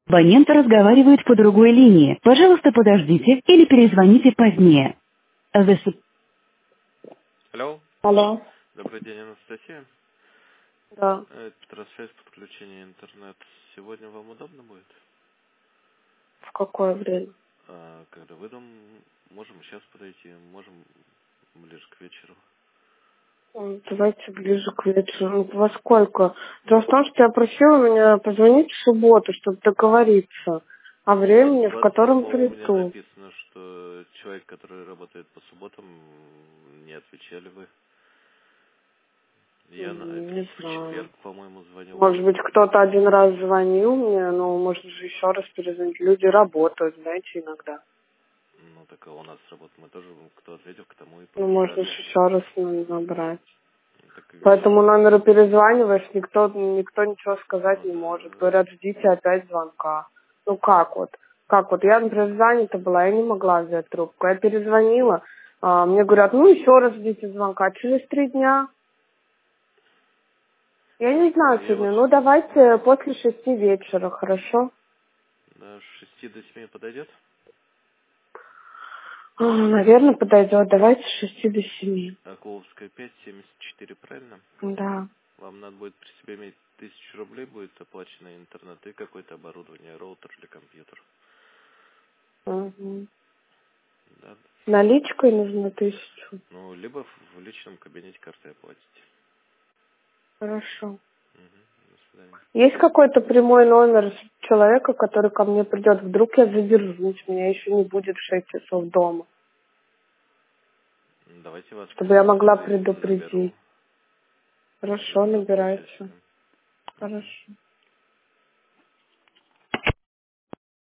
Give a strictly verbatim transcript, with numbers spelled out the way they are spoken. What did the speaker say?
Абонент разговаривает по другой линии. Пожалуйста, подождите или перезвоните позднее. The sup- Алло, Алло, добрый день, Анастасия. да. Это Петросвязь, подключение интернет. Сегодня вам удобно будет? В какое время? А, когда вы дом, можем сейчас подойти, можем ближе к вечеру. М, Давайте ближе к вечеру. Ну, во сколько? Дело в том, что я просила меня позвонить в субботу, чтобы договориться о Ну, времени, в двадцать котором восьмого у меня приду. написано, что человек, который работает по субботам, не отвечали вы. Я на, М, это Не в знаю. четверг, по-моему, звонил Может вам. быть, кто-то один раз звонил мне, но можно же еще раз перезвонить. Люди работают, знаете, иногда. Ну, так у нас работа, мы тоже, кто ответил, к тому и Ну, можно же подписали. еще раз на- набрать. Так, По этому э, номеру перезваниваешь, никто, никто ничего сказать ну не может. да, Говорят, ждите опять звонка. Ну как вот? Как вот? Я, например, занята была, я не могла взять трубку. Я перезвонила, а, мне говорят, ну еще раз ждите звонка. Через три дня. Я не знаю я вот сегодня, ну давайте после шести вечера, хорошо? да, с шести до семи подойдет. Наверное, подойдет. Давайте с шести до семи. Акуловская пять, семьдесят четыре, правильно? Да. Вам надо будет при себе иметь тысячу рублей, будет оплачено интернет и какое-то оборудование, роутер или компьютер. Мгм. Да. Наличкой нужно тысячу. Ну, либо в в личном кабинете картой оплатите. Хорошо. Мгм. До свидания. Есть какой-то прямой номер человека, который ко мне придет? Вдруг я задержусь, меня еще не будет в шесть часов дома, М, Давайте вас чтобы я могла наберу. предупредить. Наберу Хорошо, на набирайте. полчасика. Мгм. Хорошо.